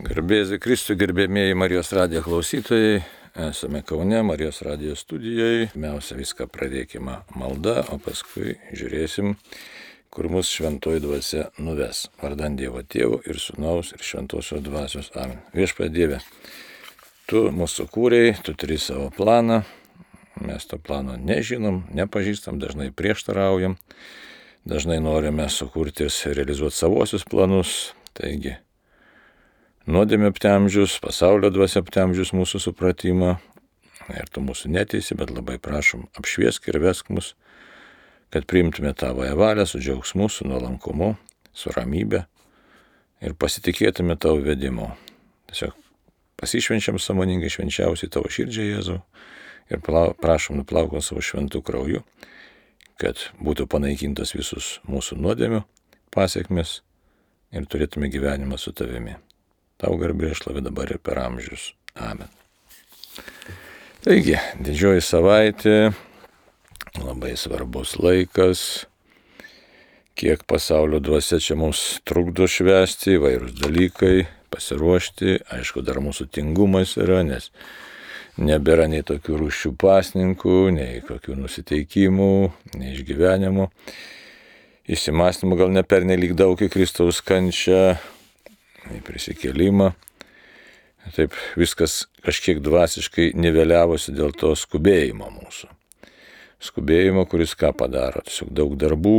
Garbėsiu Kristui, gerbėmieji Marijos radijo klausytojai. Esame Kaune, Marijos radijo studijoje. Pirmiausia, viską pradėkime malda, o paskui žiūrėsim, kur mus šventoji dvasia nuves. Vardan Dievo Tėvo ir Sūnaus ir Šventosios dvasios. Amen. Viešpatie Dieve, Tu mūsų kūrei, Tu turi savo planą. Mes to plano nežinom, nepažįstam, dažnai prieštaraujam. Dažnai norime sukurti ir realizuoti savosius planus. Taigi, nuodėmė aptemdžius, pasaulio dvasia aptemdžius mūsų supratimą. Ir Tu mūsų neteisi, bet labai prašom, apšviesk ir vesk mus, kad priimtume Tavoją valią su džiaugsmu, su nuolankumu, su ramybe ir pasitikėtume Tavo vedimu. Tiesiog pasišvenčiam sąmoningai švenčiausiai Tavo širdžiai, Jėzau, ir prašom nuplaukom savo šventų krauju, kad būtų panaikintas visus mūsų nuodėmių pasiekmes ir turėtume gyvenimą su Tavimi. Tau garbė ir šlovė dabar ir per amžius. Amen. Taigi, didžioji savaitė, labai svarbus laikas, kiek pasaulio dvasia čia mums trukdo švęsti, įvairūs dalykai, pasiruošti. Aišku, dar mūsų tingumas yra, nes nebėra nei tokių rūšių pasninkų, nei kokių nusiteikimų, nei išgyvenimų. Įsimąstymų gal ne pernelyg daug į Kristaus kančią, į prisikėlimą. Taip viskas kažkiek dvasiškai niveliavosi dėl to skubėjimo mūsų. Skubėjimo, kuris ką padaro? Tiesiog daug darbų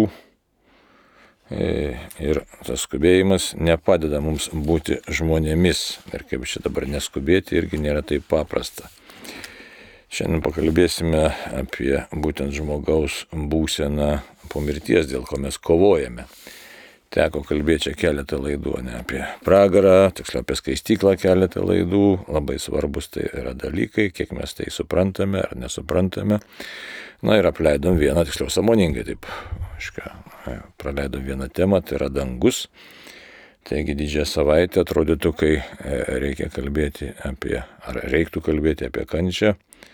ir tas skubėjimas nepadeda mums būti žmonėmis. Ir kaip čia dabar neskubėti irgi nėra taip paprasta. Šiandien pakalbėsime apie būtent žmogaus būseną po mirties, dėl ko mes kovojame. Teko kalbėti čia keletą laidų, ne apie pragarą, tiksliau apie skaistyklą keletą laidų. Labai svarbus tai yra dalykai, kiek mes tai suprantame ar nesuprantame. Na ir apleidom vieną, tiksliau sąmoningai taip, praleidom vieną temą, tai yra dangus. Taigi didžiąją savaitę atrodytų, kai reikia kalbėti apie, ar reiktų kalbėti apie kančią,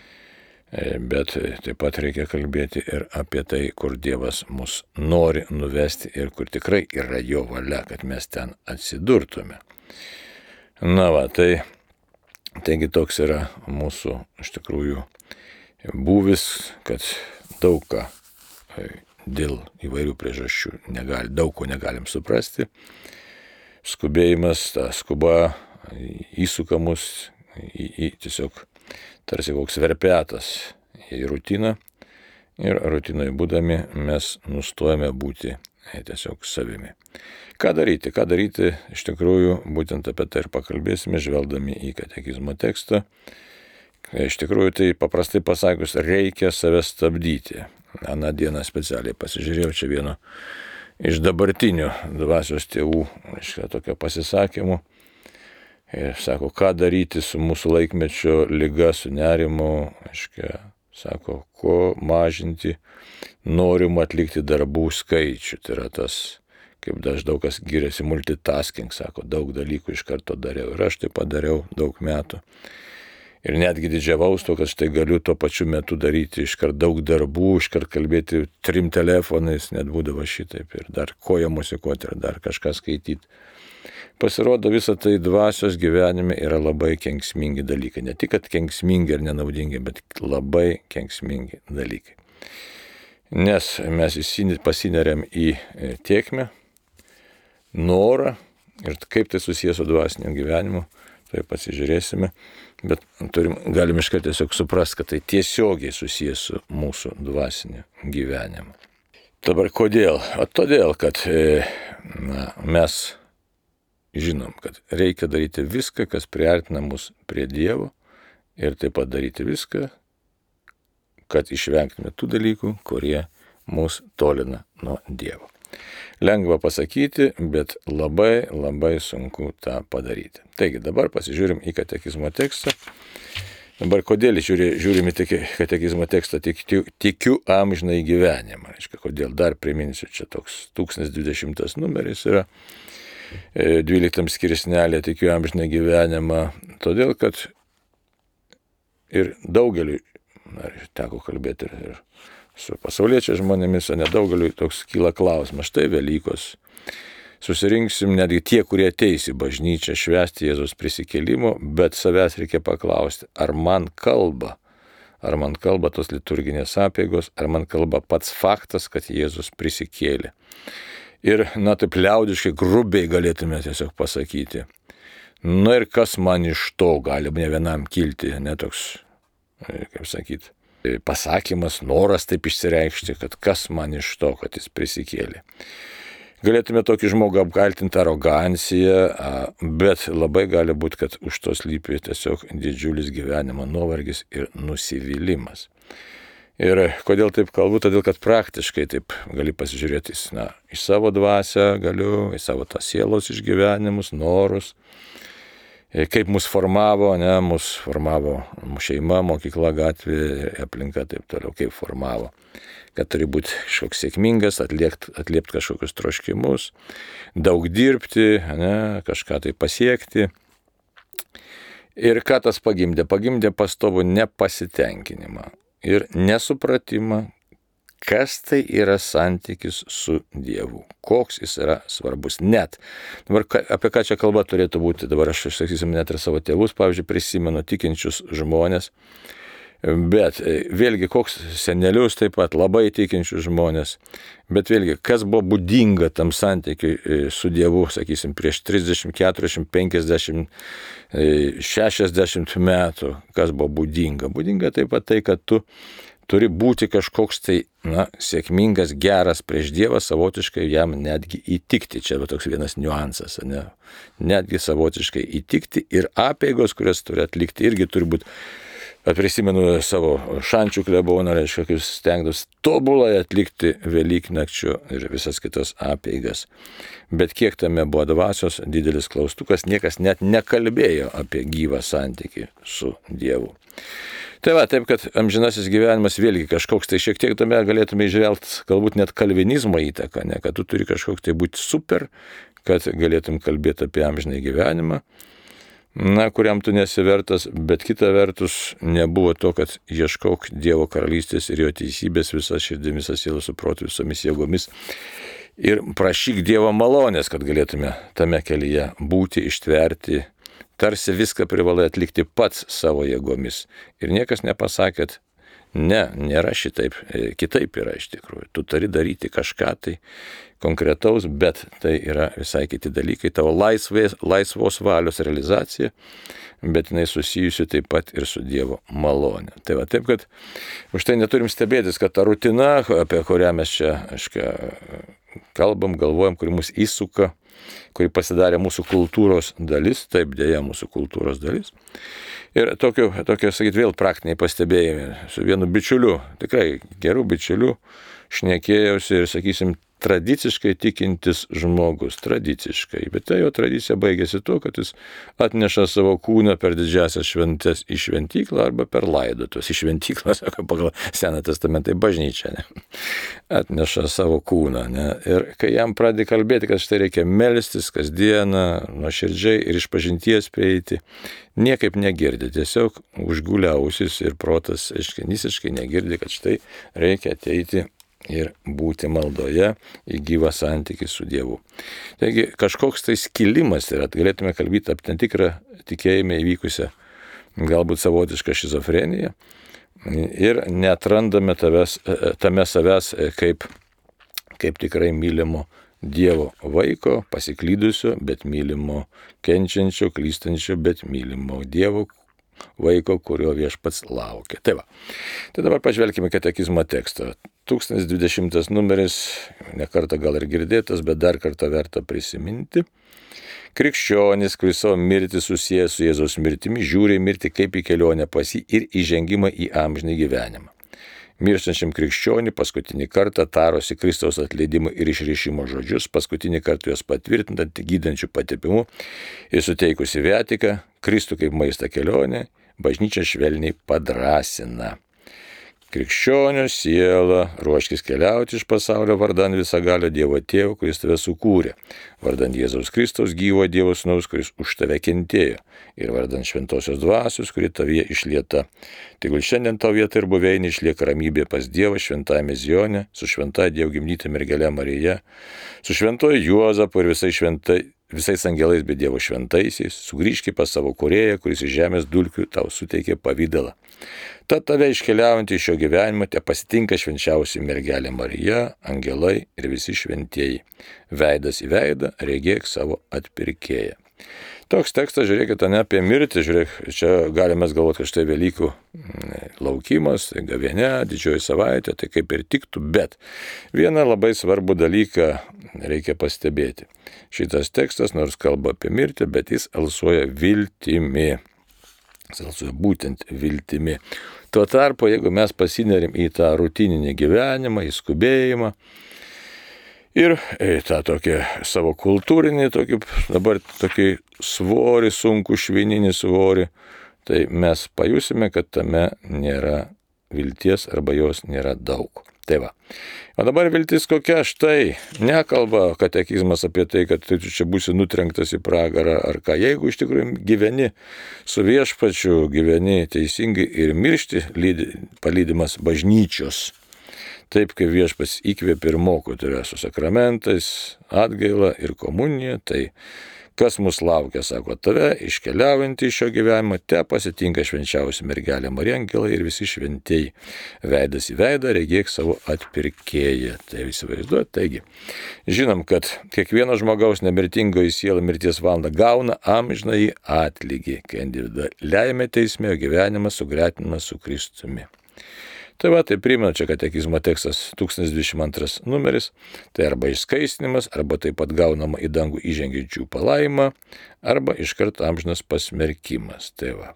bet taip pat reikia kalbėti ir apie tai, kur Dievas mus nori nuvesti ir kur tikrai yra Jo valia, kad mes ten atsidurtume. Na va, taigi toks yra mūsų iš tikrųjų būvis, kad daug ką dėl įvairių priežasčių daug ko negalim suprasti. Skubėjimas, ta skuba įsuka mus į tiesiog tarsi koks verpetas į rutiną ir rutinoje būdami mes nustojame būti tiesiog savimi. Ką daryti? Iš tikrųjų, būtent apie tai ir pakalbėsime, žvelgdami į katekizmo tekstą. Iš tikrųjų, tai paprastai pasakius, reikia save stabdyti. Aną dieną specialiai pasižiūrėjau čia vieno iš dabartinių dvasios tėvų, tokio pasisakymų. Ir sako, ką daryti su mūsų laikmečio liga, su nerimu, sako, ko mažinti norimą atlikti darbų skaičių. Tai yra tas, kaip daug kas giriasi, multitasking, sako, daug dalykų iš karto dariau. Ir aš tai padariau daug metų. Ir netgi didžiavaus to, kad štai galiu tuo pačiu metu daryti iškart daug darbų, iškart kalbėti 3 telefonais, net būdavo šitaip, ir dar koją musikuoti, ir dar kažką skaityti. Pasirodo, visą tai dvasios gyvenime yra labai kenksmingi dalykai. Ne tik, kad kenksmingi ir nenaudingi, bet labai kenksmingi dalykai. Nes mes pasineriam į tėkmę, norą ir kaip tai susijęs su dvasiniu gyvenimu, tai pasižiūrėsime. Bet galim iškart tiesiog suprasti, kad tai tiesiogiai susijęs su mūsų dvasiniu gyvenimu. Dabar kodėl? O todėl, kad mes žinom, kad reikia daryti viską, kas priartina mus prie Dievo ir taip pat daryti viską, kad išvengtume tų dalykų, kurie mus tolina nuo Dievo. Lengva pasakyti, bet labai, labai sunku tą padaryti. Taigi dabar pasižiūrim į katekizmo tekstą. Dabar kodėl žiūrim į katekizmo tekstą tikiu amžinai gyvenimą. Kodėl dar priminsiu, čia toks 1020 numeris yra. 12 skirsnelė tikiu amžinai gyvenimą, todėl kad ir daugeliui, teko kalbėti ir su pasauliečiais žmonėmis, o nedaugeliui toks kyla klausimas, štai Velykos, susirinksim netgi tie, kurie ateis į bažnyčią švęsti Jėzaus prisikėlimo, bet savęs reikia paklausti, ar man kalba tos liturginės apeigos, ar man kalba pats faktas, kad Jėzus prisikėlė. Ir, taip liaudiškai, grubiai galėtume tiesiog pasakyti. Ir kas man iš to gali ne vienam kilti, netoks, kaip sakyti, pasakymas, noras taip išsireikšti, kad kas man iš to, kad jis prisikėlė. Galėtume tokį žmogų apkaltinti aroganciją, bet labai gali būti, kad už to slypi tiesiog didžiulis gyvenimo nuovargis ir nusivylimas. Ir kodėl taip kalbu? Todėl, kad praktiškai taip gali pasižiūrėti į savo dvasią, į savo tą sielos išgyvenimus, norus, kaip mus formavo, mus formavo šeima, mokykla, gatvė, aplinka, taip toliau, kaip formavo. Kad turi būti kažkoks sėkmingas, atliepti kažkokius troškimus, daug dirbti, kažką tai pasiekti. Ir ką tas pagimdė? Pagimdė pastovų nepasitenkinimą ir nesupratimą, kas tai yra santykis su Dievu, koks jis yra svarbus. Net, dabar apie ką čia kalba turėtų būti, dabar aš sakysim net ir savo tėvus, pavyzdžiui, prisimenu tikinčius žmonės, bet vėlgi koks senelius taip pat labai tikinčius žmonės, bet vėlgi kas buvo būdinga tam santykiui su Dievu, sakysim, prieš 30, 40, 50, 60 metų, kas buvo būdinga. Būdinga taip pat tai, kad tu turi būti kažkoks tai, sėkmingas, geras prieš Dievą, savotiškai jam netgi įtikti. Čia toks vienas niuansas, netgi savotiškai įtikti ir apeigos, kurias turi atlikti, irgi turi būti. Prisimenu savo šančių kleboną, reiškia, kaip stengdavausi tobulai atlikti Velyknakčio ir visas kitas apeigas. Bet kiek tame buvo dvasios, didelis klaustukas, niekas net nekalbėjo apie gyvą santykį su Dievu. Tai taip, kad amžinasis gyvenimas vėlgi kažkoks, tai šiek tiek tame galėtume įžvelgti galbūt net kalvinizmo įtaką, kad tu turi kažkoks tai būti super, kad galėtum kalbėti apie amžinai gyvenimą. Kuriam tu nesivertas, bet kita vertus nebuvo to, kad ieškauk Dievo karalystės ir jo teisybės visą širdimi, visą sielą, su protu, visomis jėgomis ir prašyk Dievo malonės, kad galėtume tame kelyje būti, ištverti, tarsi viską privalai atlikti pats savo jėgomis. Ir niekas nepasakė, nėra šitaip, kitaip yra iš tikrųjų. Tu turi daryti kažką tai konkretaus, bet tai yra visai kiti dalykai, tavo laisvos valios realizacija, bet jinai susijusi taip pat ir su Dievo malonė. Tai taip, kad už tai neturim stebėtis, kad ta rutina, apie kurią mes čia kalbam, galvojam, kuri mus įsuka, kuri pasidarė mūsų kultūros dalis, taip dėja mūsų kultūros dalis. Ir tokie, sakyt, vėl praktiniai pastebėjimai su vienu bičiuliu, tikrai gerų bičiuliu, šnekėjausi ir, sakysim, tradiciškai tikintis žmogus, tradiciškai, bet tai jo tradicija baigėsi tuo, kad jis atneša savo kūną per didžiasias šventes į šventyklą arba per laidotus. Į šventyklą, sako, pagal Seną testamentą, bažnyčią, atneša savo kūną. Ir kai jam pradedi kalbėti, kad štai reikia melstis kasdieną, nuoširdžiai ir išpažinties prieiti, niekaip negirdi, tiesiog užgulė ausis ir protas visiškai negirdi, kad štai reikia ateiti ir būti maldoje į gyvą santykį su Dievu. Taigi kažkoks tai skilimas yra, galėtume kalbėti apie tam tikrą tikėjime įvykusią galbūt savotišką šizofreniją ir neatrandame tame savęs kaip tikrai mylimo Dievo vaiko, pasiklydusio, bet mylimo, kenčiančio, klystančio, bet mylimo Dievo vaiko, kurio viešpats laukia. Tai dabar pažvelkime katekizmo tekstą. 1020 numeris, nekartą gal ir girdėtas, bet dar kartą verta prisiminti. Krikščionis, kuris savo mirtį susijęs su Jėzaus mirtimi, žiūri mirtį kaip į kelionę pas jį ir įžengimą į amžinį gyvenimą. Mirštančiam krikščionį paskutinį kartą tarosi Kristaus atleidimo ir išrišimo žodžius, paskutinį kartą juos patvirtinant gydančių patepimu ir suteikusi viatiką, Kristų kaip maistą kelionė, bažnyčia švelniai padrąsina. Krikščionio siela, ruoškis keliauti iš pasaulio vardan visagalio Dievo Tėvo, kuris tave sukūrė, vardan Jėzaus Kristaus gyvo Dievo Sūnaus, kuris už tave kentėjo, ir vardan šventosios dvasios, kuri tavyje išlieta. Tegul šiandien tau vieta ir buveinė išlieka ramybė pas Dievą šventajame Zione, su šventąja Dievo gimdyte mergele Marija, su šventoju Juozapu ir visais angelais bei Dievo šventaisiais, sugrįžki pas savo kūrėją, kuris iš žemės dulkių tau suteikė pavydalą. Tad tave iškeliaujant iš šio gyvenimo te pasitinka švenčiausia mergelė Marija, angelai ir visi šventieji. Veidas į veidą regėk savo atpirkėją. Toks tekstas, žiūrėkite, ne apie mirtį, žiūrėk, čia galime galvoti, kad štai Velykų laukimas, tai gavėnia, didžioji savaitė, tai kaip ir tiktų, bet vieną labai svarbų dalyką reikia pastebėti. Šitas tekstas, nors kalba apie mirtį, bet jis alsuoja viltimi. Jis alsuoja būtent viltimi. Tuo tarpu, jeigu mes pasinerim į tą rutininį gyvenimą, į skubėjimą, ir tą tokį savo kultūrinį, dabar tokį svorį, sunkų švininį svorį, tai mes pajusime, kad tame nėra vilties arba jos nėra daug. Tai va. O dabar viltis kokia? Štai nekalba katekizmas apie tai, kad tu čia būsi nutrenktas į pragarą ar ką. Jeigu iš tikrųjų gyveni su viešpačiu, gyveni teisingai ir miršti palydimas bažnyčios, taip kaip viešpats įkvėpė ir moko, tai yra su sakramentais, atgaila ir komunija, tai kas mus laukia, sako, tave iškeliaujantį iš šio gyvenimo, te pasitinka švenčiausia mergelė Marija, angelai ir visi šventieji. Veidas į veidą regėk savo atpirkėją. Tai įsivaizduot, taigi, žinom, kad kiekvieno žmogaus nemirtingoji siela mirties valandą gauna amžinąjį atlygį, kai individualiajame teisme gyvenimas sugretinamas su Kristumi. Tai va, tai primenu, čia katekizmo tekstas 1022 numeris, tai arba išskaistinimas, arba taip pat gaunama į dangų įžengiančių palaimą, arba iškart amžinas pasmerkimas. Tai va.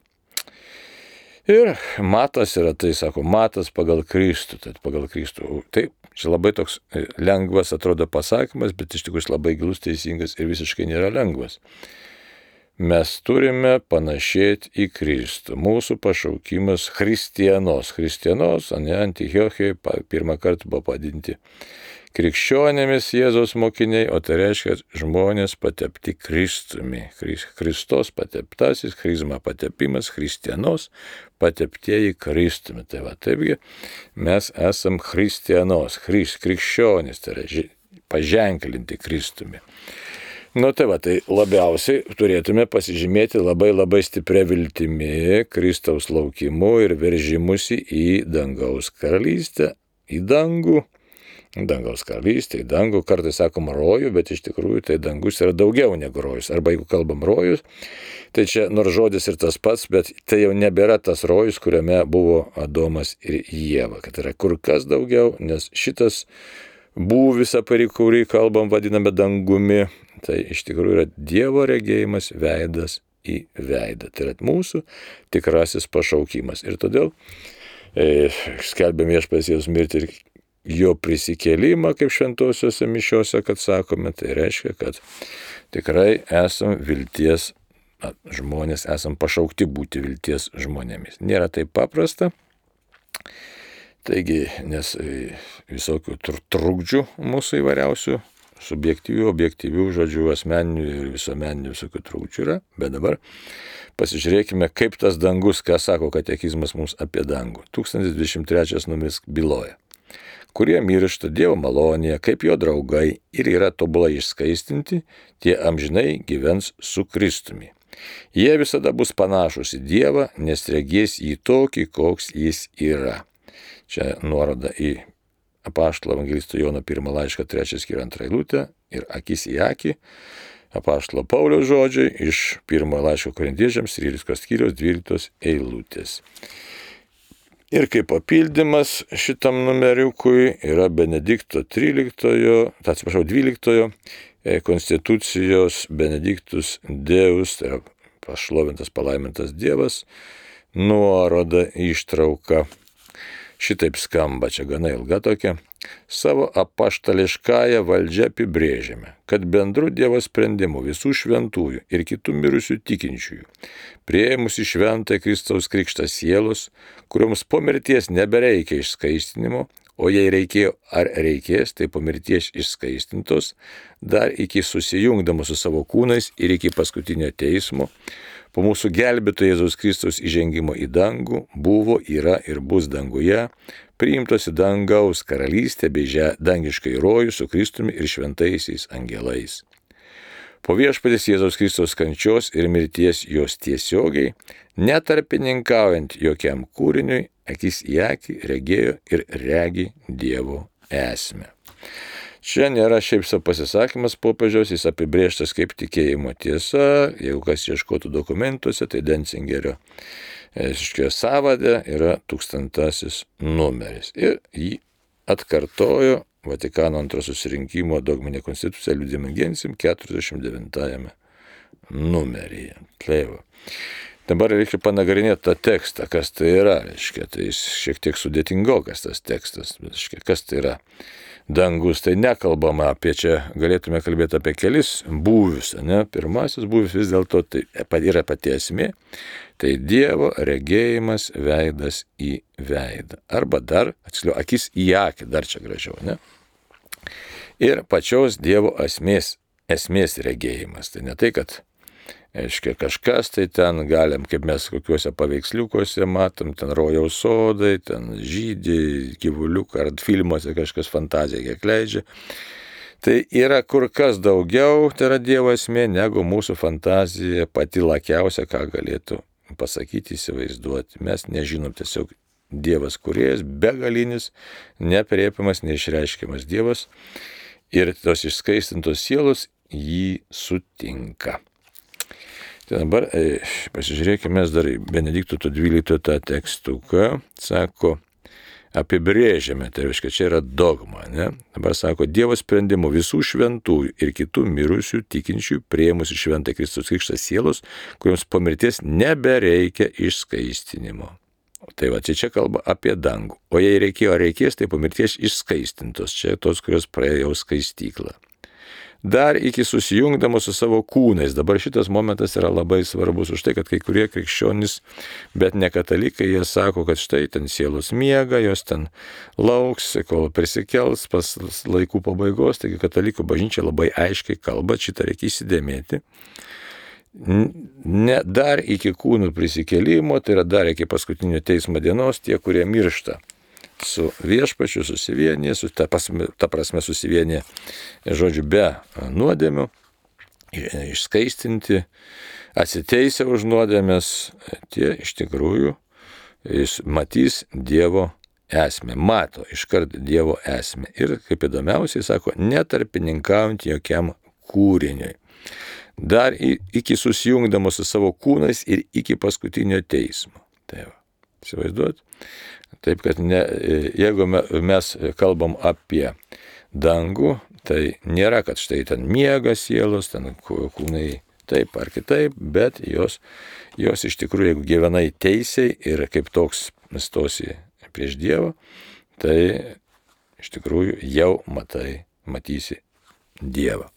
Ir matas yra, tai sako, matas pagal Kristų, tai pagal Kristų. Taip, čia labai toks lengvas atrodo pasakymas, bet iš tikrųjų labai gilus, teisingas ir visiškai nėra lengvas. Mes turime panašėti į Kristų. Mūsų pašaukimas Christianos, ne Antiochijai, pirmą kartą buvo padinti krikščionėmis Jėzaus mokiniai, o tai reiškia žmonės patepti Kristumi. Kristos pateptasis, Chrisma patepimas, Christianos pateptieji Kristumi. Tai va, taipgi mes esam Christianos, krikščionys, tai yra paženklinti Kristumi. Nu tai va, tai labiausiai turėtume pasižymėti labai stiprią viltimi, Kristaus laukimu ir veržimusi į dangaus karalystę, į dangų. Dangaus karalystė, į dangų, kartais sakom rojų, bet iš tikrųjų tai dangus yra daugiau negu rojus. Arba jeigu kalbam rojus, tai čia nors žodis ir tas pats, bet tai jau nebėra tas rojus, kuriame buvo Adomas ir Ieva, kad yra kur kas daugiau, nes šitas būvis, apie kurį kalbam, vadiname dangumi, tai iš tikrųjų yra Dievo regėjimas veidas į veidą. Tai yra mūsų tikrasis pašaukimas. Ir todėl skelbiam viešpats Jėzus mirtį ir jo prisikėlimą, kaip šventosiuose mišiuose, kad sakome, tai reiškia, kad tikrai esam vilties žmonės, esam pašaukti būti vilties žmonėmis. Nėra taip paprasta. Taigi, nes visokių trukdžių mūsų įvairiausių, subjektyvių, objektyvių, žodžių, asmeninių ir visuomeninių visokių trukdžių yra, bet dabar pasižiūrėkime, kaip tas dangus, ką sako katekizmas mums apie dangų. 1023 numeris byloja, kurie miršta Dievo malonėje, kaip jo draugai ir yra tobulai išskaistinti, tie amžinai gyvens su Kristumi. Jie visada bus panašus į Dievą, nes regės jį tokį, koks jis yra. Čia nuoroda į apaštalo evangelisto Jono 1 laišką 3 skyrių 2 eilutę ir akis į akį. Apaštalo Pauliaus žodžiai iš 1 laiško Korintiečiams 13 skyriaus 12 eilutės. Ir kaip papildymas šitam numeriukui yra Benedikto 12 konstitucijos Benediktus Deus, tai yra pašlovintas palaimintas Dievas, nuoroda ištrauka. Šitaip skamba, čia gana ilga tokia. Savo apaštališkąją valdžią apibrėžiame, kad bendru Dievo sprendimu visų šventųjų ir kitų mirusių tikinčiųjų, priėmusi šventąją Kristaus krikštą sielos, kurioms po mirties nebereikia išskaistinimo, o jei reikėjo ar reikės, tai po mirties išskaistintos, dar iki susijungdamos su savo kūnais ir iki paskutinio teismo, po mūsų gelbėtojo Jėzaus Kristaus įžengimo į dangų, buvo, yra ir bus danguje, priimtos į dangaus karalystę bei dangiškai rojų su Kristumi ir šventaisiais angelais. Po viešpaties Jėzaus Kristaus kančios ir mirties jos tiesiogiai, netarpininkaujant jokiam kūriniui, akis į akį regėjo ir regi Dievo esmę. Čia nėra šiaip savo pasisakymas popiežiaus, jis apibrėžtas kaip tikėjimo tiesa, jeigu kas ieškotų dokumentuose, tai Denzingerio sąvade yra 1000 numeris. Ir jį atkartojo Vatikano II susirinkimo dogminė konstitucija Ludium Gentium 49 numeryje. Tai va. Dabar reikia panagrinėti tą tekstą, kas tai yra, reiškia, tai šiek tiek sudėtingokas tas tekstas, reiškia, kas tai yra dangus, tai nekalbama apie čia, galėtume kalbėti apie kelis būvius, ne? Pirmasis būvis vis dėlto tai yra pati esmė, tai Dievo regėjimas veidas į veidą, arba dar, atsiliau, akis į akį, dar čia gražiau, ne? Ir pačios Dievo esmės regėjimas, tai ne tai, kad aiškiai, kažkas tai ten galim, kaip mes kokiuose paveiksliukuose matom, ten rojaus sodai, ten žydį, gyvuliuką, ar filmuose kažkas fantaziją kiek leidžia. Tai yra kur kas daugiau, tai yra Dievo esmė, negu mūsų fantazija pati lakiausia, ką galėtų pasakyti, įsivaizduoti. Mes nežinom, tiesiog Dievas kūrėjas, begalinis, nepriepiamas, neišreiškiamas Dievas ir tos išskaistintos sielos jį sutinka. Tai dabar pasižiūrėkime mes dar Benedikto 12 tą tekstuką, sako, apibrėžiame, tai reiškia, čia yra dogma, ne? Dabar sako, Dievo sprendimu visų šventųjų ir kitų mirusių tikinčių priėmusių šventą Kristaus krikštą sielos, kuriems po mirties nebereikia išskaistinimo. Tai va, čia kalba apie dangų. O jei reikėjo ar reikės, tai po mirties išskaistintos, čia tos, kurios praėjo skaistyklą. Dar iki susijungdamos su savo kūnais. Dabar šitas momentas yra labai svarbus už tai, kad kai kurie krikščionys, bet ne katalikai, jie sako, kad štai ten sielos miega, jos ten lauks, kol prisikels pas laikų pabaigos, taigi katalikų bažnyčia labai aiškiai kalba, šitą reikia įsidėmėti. Ne dar iki kūnų prisikėlimo, tai yra dar iki paskutinio teismo dienos, tie, kurie miršta su viešpačiu, susivienyje, ta prasme susivienyje, žodžiu, be nuodėmių, išskaistinti, atsiteisę už nuodėmės, tie iš tikrųjų matys Dievo esmę, mato iškart Dievo esmę. Ir kaip įdomiausiai sako, netarpininkaujant jokiam kūriniui. Dar iki susijungdamos su savo kūnais ir iki paskutinio teismo. Tai va, įsivaizduot? Taip, kad jeigu mes kalbam apie dangų, tai nėra, kad štai ten miega sielos, ten kūnai taip ar kitaip, bet jos iš tikrųjų, jeigu gyvenai teisiai ir kaip toks stosi prieš Dievą, tai iš tikrųjų jau matysi Dievą.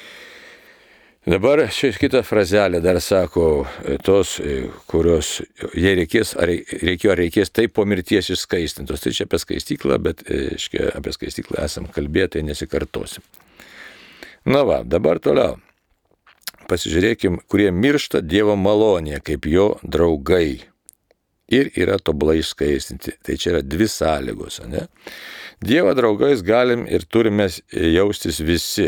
Dabar čia kita frazelė dar sako, tos, kurios, jei reikės, ar reikės, tai po mirties išskaistintos. Tai čia apie skaistyklą, bet apie skaistyklą esam kalbėję, tai nesikartosim. Na va, dabar toliau. Pasižiūrėkim, kurie miršta Dievo malonėje, kaip jo draugai. Ir yra tobulai išskaistinti. Tai čia yra dvi sąlygos, ne? Dievo draugais galim ir turime jaustis visi.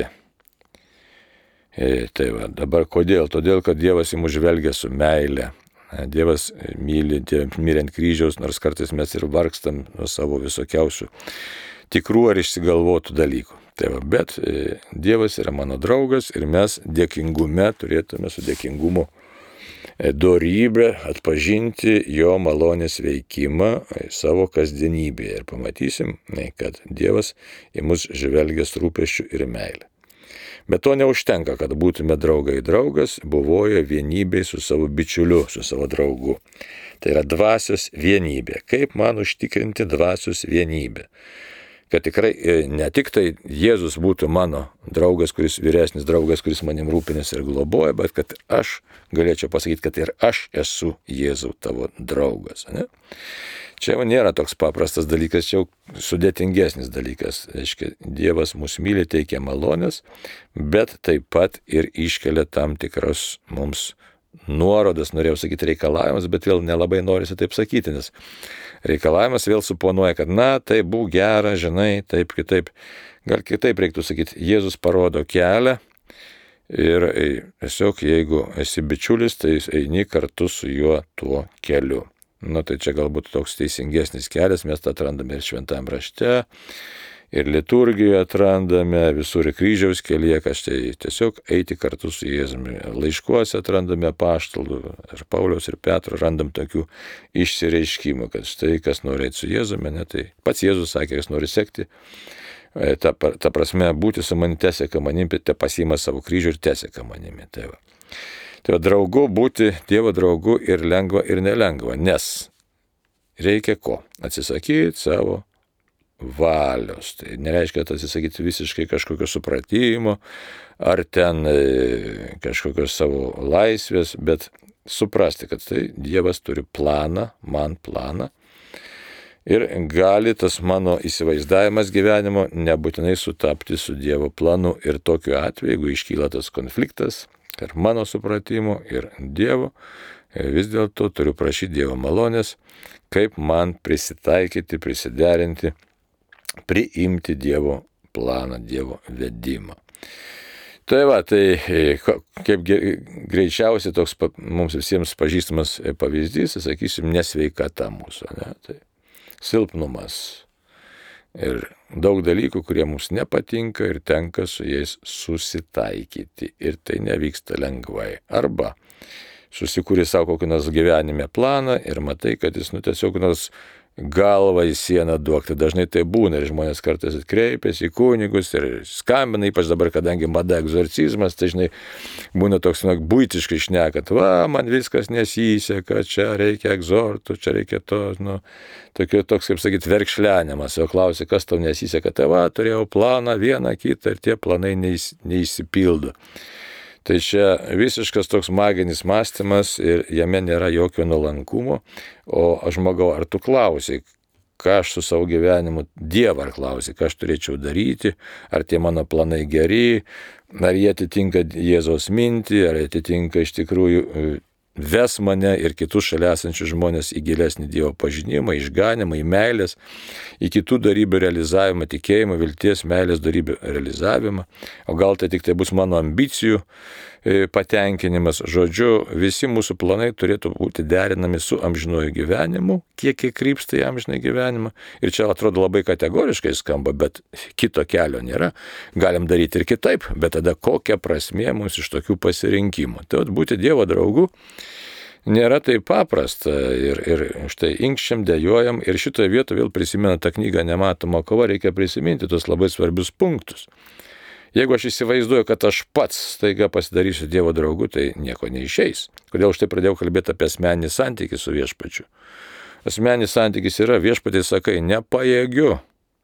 Tai va, dabar kodėl? Todėl, kad Dievas į mus žvelgia su meile. Dievas myli, mirant kryžiaus, nors kartais mes ir vargstam nuo savo visokiausių tikrų ar išsigalvotų dalykų. Tai va, bet Dievas yra mano draugas ir mes dėkingume turėtume su dėkingumu dorybę atpažinti jo malonės veikimą savo kasdienybėje. Ir pamatysim, kad Dievas į mus žvelgia su rūpesčiu ir meile. Bet to neužtenka, kad būtume draugas buvoja vienybėj su savo bičiuliu, su savo draugu. Tai yra dvasios vienybė. Kaip man užtikrinti dvasios vienybę? kad tikrai ne tik tai Jėzus būtų mano draugas, kuris vyresnis draugas, kuris manim rūpinasi ir globoja, bet kad aš galėčiau pasakyti, kad ir aš esu Jėzau tavo draugas. Ne? Čia jau nėra toks paprastas dalykas, čia jau sudėtingesnis dalykas. Reiškia, Dievas mus myli, teikia malonės, bet taip pat ir iškelia tam tikras mums nuorodas, norėjau sakyti reikalavimus, bet vėl nelabai norisi taip sakyti, nes reikalavimas vėl suponuoja, kad tai būk gera, žinai, taip, kitaip. Gal kitaip reiktų sakyti, Jėzus parodo kelią ir tiesiog jeigu esi bičiulis, tai eini kartu su juo tuo keliu. Tai čia galbūt toks teisingesnis kelias, mes tą atrandame ir šventam rašte, ir liturgijoje atrandame, visur kryžiaus kelyje, kad tai tiesiog eiti kartu su Jėzumi. Laiškuose atrandame apaštalų, ir Pauliaus, ir Petro, randam tokių išsireiškimų, kad štai kas nori eiti su Jėzumi, tai pats Jėzus sakė, kas nori sekti, ta prasme būti su manimi, teseka manimi, te pasiima savo kryžių ir teseka manimi. Tai draugu būti Dievo draugu ir lengva, ir nelengva, nes reikia ko? Atsisakyti savo valios. Tai nereiškia atsisakyti visiškai kažkokio supratimo ar ten kažkokios savo laisvės, bet suprasti, kad tai Dievas turi planą, man planą. Ir gali tas mano įsivaizdavimas gyvenimo nebūtinai sutapti su Dievo planu ir tokiu atveju, jeigu iškyla tas konfliktas tarp mano supratimo ir Dievo, vis dėlto turiu prašyti Dievo malonės, kaip man prisitaikyti, prisiderinti, priimti Dievo planą, Dievo vedimą. Tai kaip greičiausiai toks mums visiems pažįstamas pavyzdys, sakysim, nesveikata mūsų, tai silpnumas ir daug dalykų, kurie mums nepatinka ir tenka su jais susitaikyti ir tai nevyksta lengvai. Arba susikūri savo kokį nors gyvenime planą ir matai, kad jis tiesiog nors galvą į sieną duokti. Dažnai tai būna ir žmonės kartais atkreipiasi į kunigus ir skambina, ypač dabar, kadangi mada egzorcizmas, tai žinai, būna toks buitiškai šnekat, man viskas nesiseka, čia reikia egzortų, čia reikia to, toks, kaip sakyti, verkšlenimas, o klausia, kas tau nesiseka, tai turėjau planą, vieną, kitą ir tie planai neįsipildo. Tai čia visiškas toks maginis mąstymas ir jame nėra jokio nuolankumo, o žmogau, ar tu klausai, ką aš su savo gyvenimu, Dievą ar klausai, ką aš turėčiau daryti, ar tie mano planai geri, ar jie atitinka Jėzaus mintį, ar jie atitinka iš tikrųjų ves mane ir kitus šalia esančius žmonės į gilesnį Dievo pažinimą, išganimą, į meilės, į kitų darybių realizavimą, tikėjimą, vilties, meilės darybių realizavimą. O gal tai tik tai bus mano ambicijų patenkinimas. Žodžiu, visi mūsų planai turėtų būti derinami su amžinuoju gyvenimu, kiek krypsta į amžinąjį gyvenimą. Ir čia atrodo labai kategoriškai skamba, bet kito kelio nėra. Galim daryti ir kitaip, bet tada kokia prasmė mums iš tokių pasirinkimų. Tai būti Dievo draugu nėra taip paprasta ir štai inkščiam, dejojam ir šitoje vietoje vėl prisimena tą knygą Nematoma kova, reikia prisiminti tos labai svarbius punktus. Jeigu aš įsivaizduoju, kad aš pats staiga pasidarysiu Dievo draugu, tai nieko neišeis. Kodėl aš tai pradėjau kalbėti apie asmeninį santykį su viešpačiu? Asmeninis santykis yra, viešpatai sakai, nepajėgiu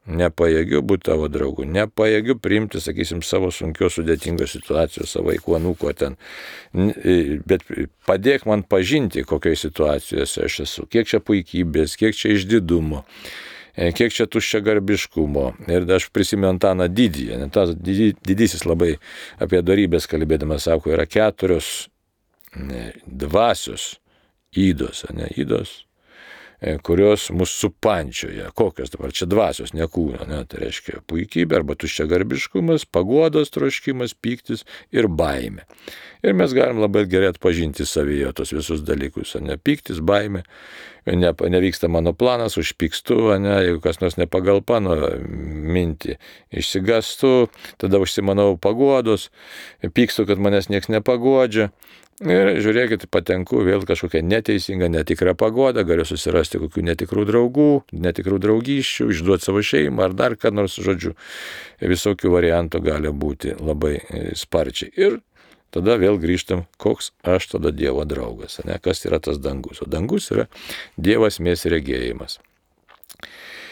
būti tavo draugu, nepajėgiu priimti, sakysim, savo sunkios sudėtingos situacijos, savo vaikų, anūko ten, bet padėk man pažinti, kokioje situacijoje aš esu, kiek čia puikybės, kiek čia išdidumo, kiek čia tuščia garbiškumo. Ir aš prisimenu Antaną Didįjį. Tas didysis labai apie dorybės kalbėdamas sako, yra 4 dvasios ydos, kurios mus supančioja. Kokios dabar? Čia dvasios, ne kūno. Tai reiškia puikybė arba tuščia garbiškumas, paguodos troškimas, pyktis ir baimė. Ir mes galim labai gerai atpažinti savyje tos visus dalykus. Pyktis, baimė, nevyksta mano planas, užpykstu, jeigu kas nors ne pagal mano mintį, išsigastu, tada užsimanau paguodos, pykstu, kad manęs nieks nepaguodžia. Ir žiūrėkit, patenku vėl kažkokią neteisingą, netikrą paguodą, galiu susirasti kokių netikrų draugų, netikrų draugyščių, išduoti savo šeimą ar dar ką nors, žodžiu, visokių variantų gali būti labai sparčiai. Ir tada vėl grįžtam, koks aš tada Dievo draugas, kas yra tas dangus. O dangus yra Dievas mės regėjimas.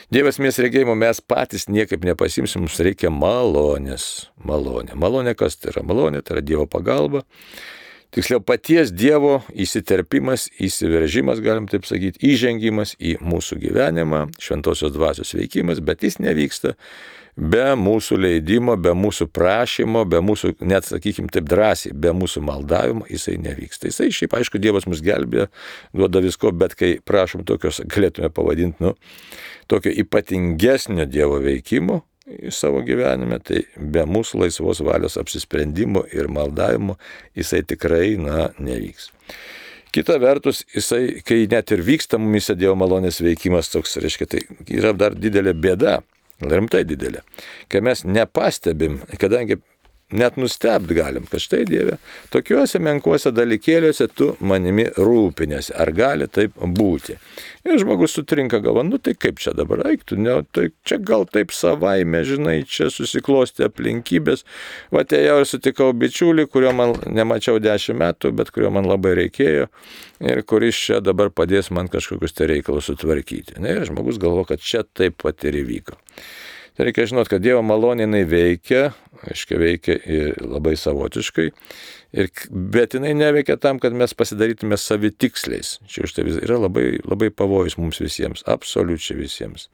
Dievas mes regėjimo mes patys niekaip nepasimsim, mums reikia malonės. Malonė. Malonė kas tai yra? Malonė tai yra Dievo pagalba. Tiksliau paties Dievo įsiterpimas, įsiveržimas, galim taip sakyti, įžengimas į mūsų gyvenimą, šventosios dvasios veikimas, bet jis nevyksta be mūsų leidimo, be mūsų prašymo, be mūsų, net sakykim taip drąsiai, be mūsų maldavimo, jisai nevyksta. Jisai šiaip, aišku, Dievas mus gelbė, duoda visko, bet kai prašom tokios, galėtume pavadinti, tokio ypatingesnio Dievo veikimo į savo gyvenime, tai be mūsų laisvos valios apsisprendimo ir maldavimo jisai tikrai, nevyks. Kita vertus, jisai, kai net ir vyksta mumise Dievo malonės veikimas toks, reiškia, tai yra dar didelė bėda. Rimtai didelė. Kai mes nepastebim, kadangi net nustebt galim, kad štai Dieve, tokiuose menkuose dalykėliuose tu manimi rūpinėsi. Ar gali taip būti? Ir žmogus sutrinka galva, tai kaip čia dabar eiktų, tai čia gal taip savaime, žinai, čia susiklosti aplinkybės. Atėjau ir sutikau bičiulį, kurio man nemačiau 10 metų, bet kurio man labai reikėjo ir kuris čia dabar padės man kažkokius tai reikalus sutvarkyti. Ir žmogus galvo, kad čia taip pat ir įvyko. Tai reikia žinoti, kad Dievo malonė jinai veikia ir labai savotiškai, bet jinai neveikia tam, kad mes pasidarytume savitiksliais. Čia už tai yra labai, labai pavojus mums visiems, absoliučiai visiems.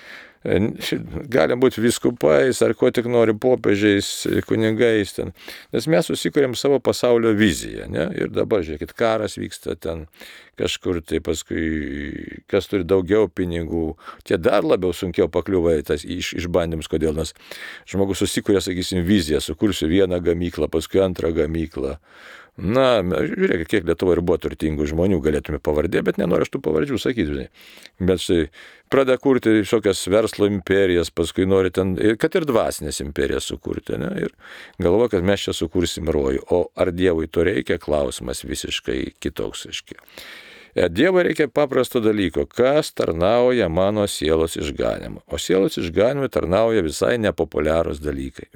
Galim būti vyskupais, ar ko tik nori, popiežiais, kunigais ten. Nes mes susikūrėm savo pasaulio viziją, ne? Ir dabar, žiūrėkit, karas vyksta ten kažkur, tai paskui, kas turi daugiau pinigų, tie dar labiau sunkiau pakliuva į tas išbandymus, kodėl, nes žmogus susikūrė, sakysim, viziją, sukursiu vieną gamyklą, paskui antrą gamyklą. Žiūrėk, kiek Lietuvoje ir buvo turtingų žmonių, galėtume pavardė, bet nenoriu aš tų pavardžių sakyti, žinai. Bet štai, pradeda kurti visokias verslo imperijas, paskui nori ten, kad ir dvasinės imperijas sukurti, ne? Ir galvoja, kad mes čia sukursim rojų. O ar Dievui to reikia, klausimas visiškai kitoks, aiškiai. Dievui reikia paprasto dalyko, kas tarnauja mano sielos išganimui. O sielos išganimui tarnauja visai nepopuliarūs dalykai.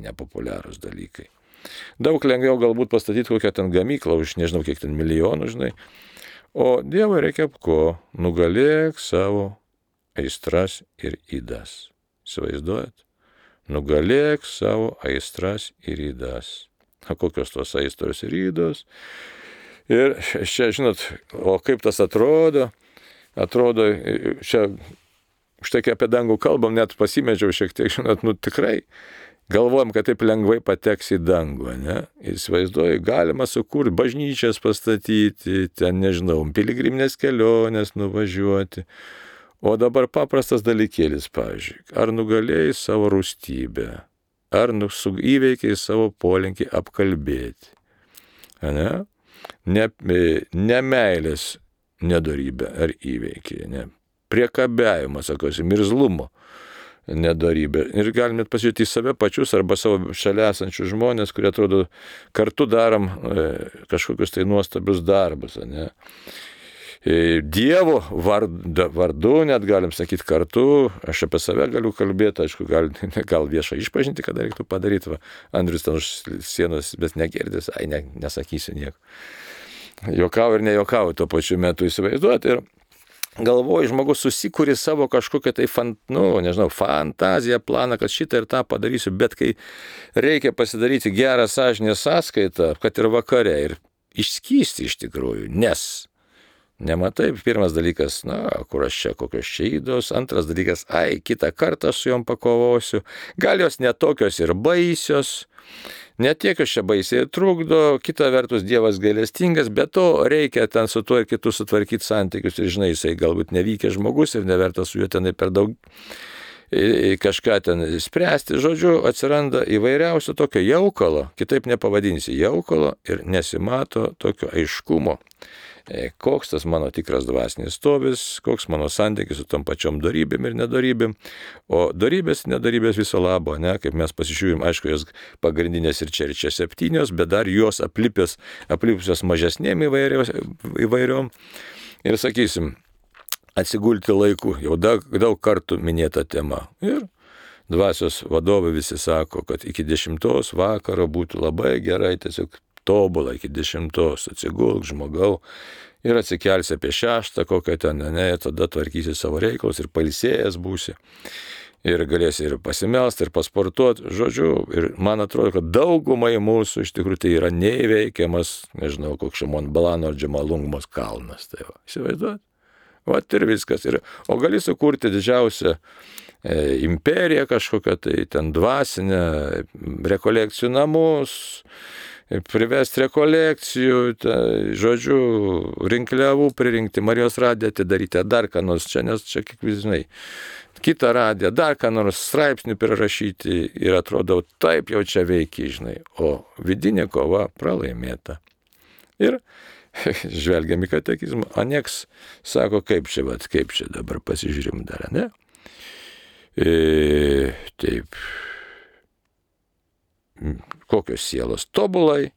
Daug lengviau galbūt pastatyti kokią ten gamyklą už nežinau kiek ten milijonų, žinai. O Dievui reikia ko? Nugalėk savo aistras ir ydas. Įsivaizduojat? Nugalėk savo aistras ir ydas. Kokios tos aistros ir ydos? Ir čia, žinot, o kaip tas atrodo? Atrodo, čia, štai kai apie dangų kalbam, net pasimedžiau šiek tiek, žinot, tikrai. Galvojam, kad taip lengvai pateks į dangų, ne? Įsivaizduoju, galima sukurti bažnyčias pastatyti, ten, nežinau, piligriminės kelionės nuvažiuoti. O dabar paprastas dalykėlis, pavyzdžiui, ar nugalėjai savo rūstybę, ar įveikiai savo polinkį apkalbėti, ne? Nemeilės nedorybę ar įveikiai, ne? Priekabiavimo, sakosi, mirzlumo nedorybė. Ir galim net pasižiūrėti į save pačius arba savo šalia esančius žmonės, kurie atrodo kartu darom kažkokius tai nuostabius darbus. Ne? Dievo vardu net galim sakyti kartu, aš apie save galiu kalbėti, aišku, gal viešą išpažinti, kada reiktų padaryti. Andrius ten už sienos, bet negirdės, nesakysiu nieko. Jokau ir nejokau tuo pačiu metu, įsivaizduoti. Ir galvoju, žmogus susikūrė savo kažkokią tai fantaziją, planą, kad šitą ir tą padarysiu, bet kai reikia pasidaryti gerą sąžinės sąskaitą, kad ir vakare, ir išskysti iš tikrųjų, nes nematai, pirmas dalykas, kur aš čia, kokios čia ydos, antras dalykas, kitą kartą su jom pakovosiu, gal jos netokios ir baisios, ne tiek aš čia baisiai trukdo, kita vertus Dievas gailestingas, bet to reikia ten su tuo ir kitu sutvarkyti santykius ir žinai, jisai galbūt nevykęs žmogus ir neverta su juo tenai per daug kažką ten spręsti. Žodžiu, atsiranda įvairiausio tokio jaukalo, kitaip nepavadinsi jaukalo ir nesimato tokio aiškumo. Koks tas mano tikras dvasinis stovis, koks mano santykis su tom pačiom dorybėm ir nedorybėm. O dorybės ir nedorybės viso labo, ne, kaip mes pasižiūrim, aišku, jos pagrindinės ir čia 7, bet dar jos aplipusios mažesnėm įvairiom. Ir sakysim, atsigulti laiku, jau daug kartų minėta tema. Ir dvasios vadovai visi sako, kad iki 10 vakaro būtų labai gerai tiesiog tobulą iki 10 atsigulk žmogau ir atsikelsi apie 6 kokią ten, ne, tada tvarkysi savo reikalus ir pailsėjęs būsi. Ir galėsi ir pasimelsti, ir pasportuoti, žodžiu, ir man atrodo, kad daugumai mūsų iš tikrųjų tai yra neįveikiamas, nežinau, koks Mont Blano ar Džemalungmos kalnas, tai va, įsivaizduot. Vat ir viskas. O gali sukurti didžiausią imperiją kažkokią, tai ten dvasinę, rekolekcijų namus, privesti rekolekcijų, žodžiu, rinkliavų pririnkti, Marijos radiją atidaryti, dar ką nors čia, nes čia kiekvienas, žinai, kitą radiją, dar ką nors straipsnių prirašyti ir atrodo, taip jau čia veikia, žinai, o vidinė kova pralaimėta. Ir žvelgiam į katekizmą, o nieks sako, kaip čia dabar pasižiūrim dar, ne? Taip. Kokios sielos? Tobulai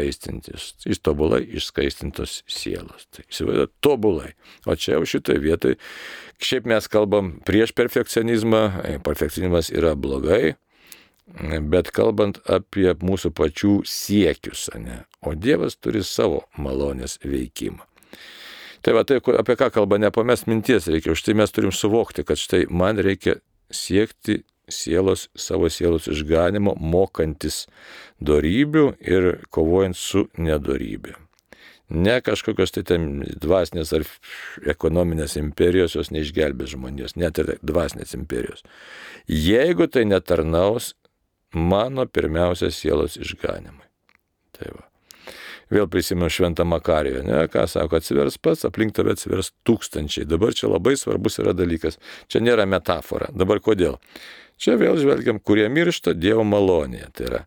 išskaistintos sielos. Tai įsivaizduoju, tobulai. O čia jau šitoje vietoje, šiaip mes kalbam prieš perfekcionizmą, perfekcionizmas yra blogai, bet kalbant apie mūsų pačių siekius, ne? O Dievas turi savo malonės veikimą. Tai va, tai apie ką kalba, nepamest minties reikia, už tai mes turim suvokti, kad štai man reikia siekti savo sielos išganimo, mokantis dorybių ir kovojant su nedorybė. Ne kažkokios tai ten dvasinės ar ekonominės imperijos jos neišgelbės žmonijos, net ir dvasinės imperijos. Jeigu tai netarnaus mano pirmiausia sielos išganimui. Tai va. Vėl prisimenu Šventą Makariją, ne, ką sako, atsivers pats, aplink tave atsivers tūkstančiai. Dabar čia labai svarbus yra dalykas. Čia nėra metafora. Dabar kodėl? Čia vėl žvelgiam, kurie miršta Dievo malonėje. Tai yra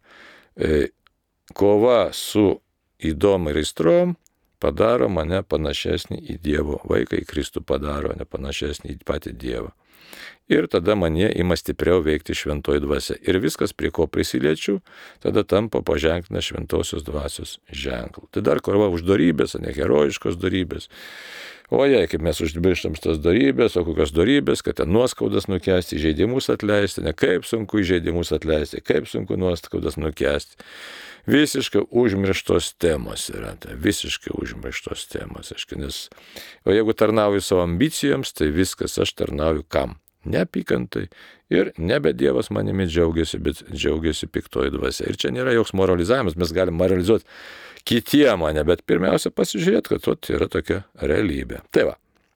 kova su įdom ir aistrom padaro mane panašesnį į Dievo vaiką, į Kristų padaro, ne panašesnį į patį Dievą. Ir tada manie ima stipriau veikti šventoji dvasia. Ir viskas, prie ko prisiliečiu, tada tampa paženklina šventosios dvasios ženklų. Tai dar kova už dorybės, ne herojiškos dorybės. O jei, kaip mes užmirštam tas dorybės, o kokios dorybės, kad ten nuoskaudas nukęsti, įžeidimus atleisti, ne kaip sunku įžeidimus atleisti, kaip sunku nuoskaudas nukęsti. Visiškai užmirštos temos yra, tai visiškai užmirštos temos. Nes, o jeigu tarnauju savo ambicijoms, tai viskas aš tarnauju kam? Neapykantai. Ir nebe Dievas manimi džiaugiasi, bet džiaugiasi piktoji dvasia. Ir čia nėra joks moralizavimas, mes galim moralizuoti kitiem mane, bet pirmiausia pasižiūrėti, kad yra tokia realybė. Tai va.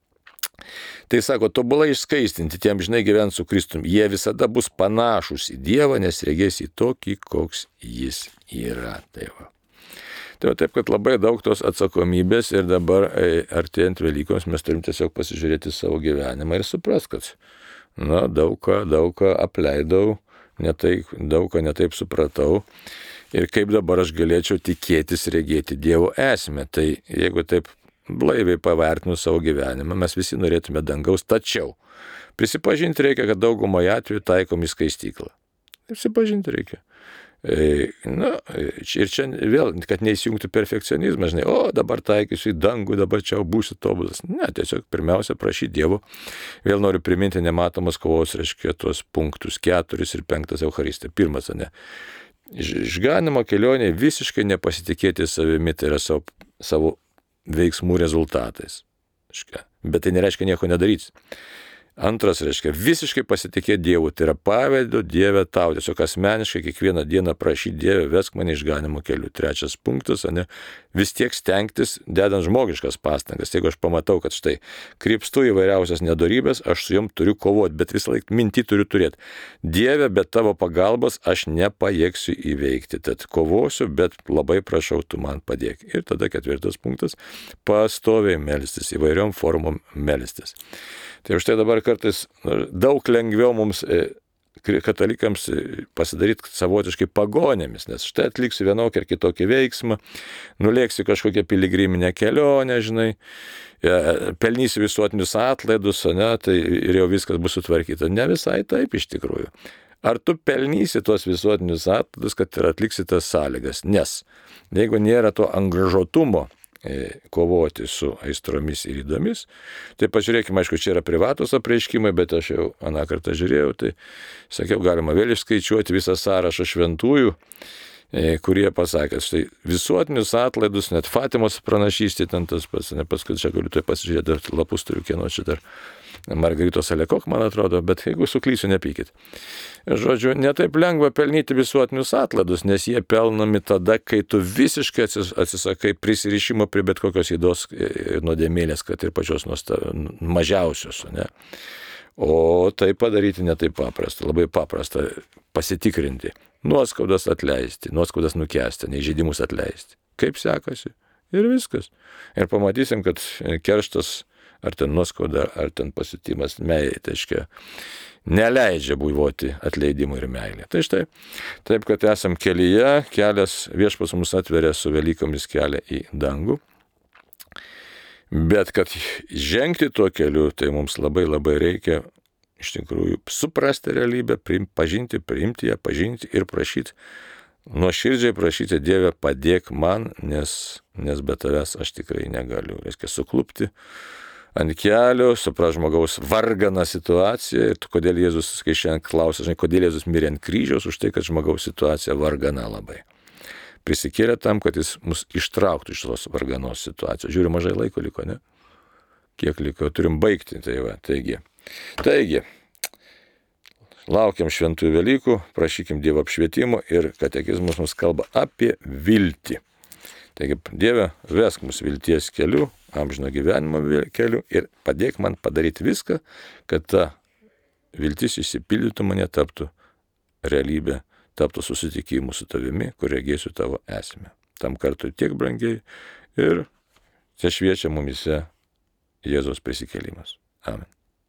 Tai sako, tobulai išskaistinti tiem žinai gyvent su Kristum. Jie visada bus panašus į Dievą, nes regės į tokį, koks jis yra. Tai va. Tai va, taip, kad labai daug tos atsakomybės ir dabar artėjant Velykoms mes turim tiesiog pasižiūrėti savo gyvenimą ir suprast, kad daug ką apleidau, daug ką netaip supratau ir kaip dabar aš galėčiau tikėtis regėti Dievo esmę. Tai jeigu taip blaiviai pavertinu savo gyvenimą, mes visi norėtume dangaus, tačiau prisipažinti reikia, kad daugumoje atveju taikom į skaistyklą. Prisipažinti reikia. Ir čia vėl, kad neįsijungtų perfekcionizmą, žinai, dabar taikysiu į dangų, dabar čia būsiu tobulas. Ne, tiesiog pirmiausia prašyti Dievo. Vėl noriu priminti nematomas kovos, reiškia, tuos punktus 4 ir 5 Eucharistija. Pirmas, ne. Išganimo kelionėje visiškai nepasitikėti savimi, tai yra savo veiksmų rezultatais. Bet tai nereiškia nieko nedaryti. Antras, reiškia, visiškai pasitikėti Dievu, tai yra paveldo Dieve tau, tiesiog asmeniškai kiekvieną dieną prašyti Dieve, vesk mane išganimo keliu. Trečias punktas, ne, vis tiek stengtis, dedant žmogiškas pastangas. Jeigu aš pamatau, kad štai krypstu įvairiausias nedorybės, aš su jom turiu kovoti, bet visą laiką mintį turiu turėti. Dieve, be tavo pagalbos aš nepajėgsiu įveikti, tad kovosiu, bet labai prašau, tu man padėk. Ir tada 4 punktas, pastoviai melstis, įvairiom formom melstis. Tai už tai dabar kartais daug lengviau mums katalikams pasidaryti savotiškai pagonėmis, nes štai atliksiu vienokį ar kitokį veiksmą, nulėksiu kažkokią piligriminę kelionę, žinai, pelnysiu visuotinius atlaidus, ne, tai ir jau viskas bus sutvarkyta. Ne visai taip iš tikrųjų. Ar tu pelnysi tuos visuotinius atlaidus, kad ir atliksi tas sąlygas? Nes jeigu nėra to angažuotumo kovoti su aistromis ir įdomis. Tai pažiūrėkime, aišku, čia yra privatus apreiškimai, bet aš jau aną kartą žiūrėjau, tai sakiau, galima vėl išskaičiuoti visą sąrašą šventųjų kurie pasakė, štai visuotinius atlaidus, net Fatimos pranašystė, ten tas pats, ne paskui čia galiu tai pasižiūrėti, lapus turiu kieno čia dar, Margaritos Alekok, man atrodo, bet jeigu suklysiu, nepykit. Žodžiu, netaip lengva pelnyti visuotinius atlaidus, nes jie pelnomi tada, kai tu visiškai atsisakai prisirišimo prie bet kokios įdos nuodėmėlės, kad ir pačios mažiausios. Ne? O tai padaryti netaip paprasta, labai paprasta pasitikrinti, nuoskaudas atleisti, nuoskaudas nukęsti, neįžeidimus atleisti. Kaip sekasi? Ir viskas. Ir pamatysim, kad kerštas, ar ten nuoskauda, ar ten pasitimas meilė, tai reiškia, neleidžia buivoti atleidimui ir meilė. Tai štai, taip, kad esam kelyje, kelias viešpats mums atveria su Velykomis kelią į dangų. Bet kad žengti tuo keliu, tai mums labai labai reikia iš tikrųjų suprasti realybę, pažinti, priimti ją, pažinti ir prašyti, nuoširdžiai prašyti Dieve, padėk man, nes be tavęs aš tikrai negaliu. Reiškia suklupti ant kelio, supras žmogaus varganą situaciją ir kodėl Jėzus, kai šiandien klausia, kodėl Jėzus mirė ant kryžiaus, už tai, kad žmogaus situacija vargana labai. Prisikėlė tam, kad jis mus ištrauktų iš tos varganos situacijos. Žiūriu, mažai laiko liko, ne? Kiek liko, turim baigti, tai va, taigi, laukiam šventųjų Velykų, prašykim Dievo apšvietimo ir katekizmas mums kalba apie viltį. Taigi, Dieve, vesk mus vilties keliu, amžino gyvenimo keliu ir padėk man padaryti viską, kad ta viltis išsipildytų, mane taptų realybė, taptų susitikimu su tavimi, kur regėsiu tavo esmę. Tam kartui tiek brangiai ir čia šviečia mumise Jėzaus prisikėlimas. Amen.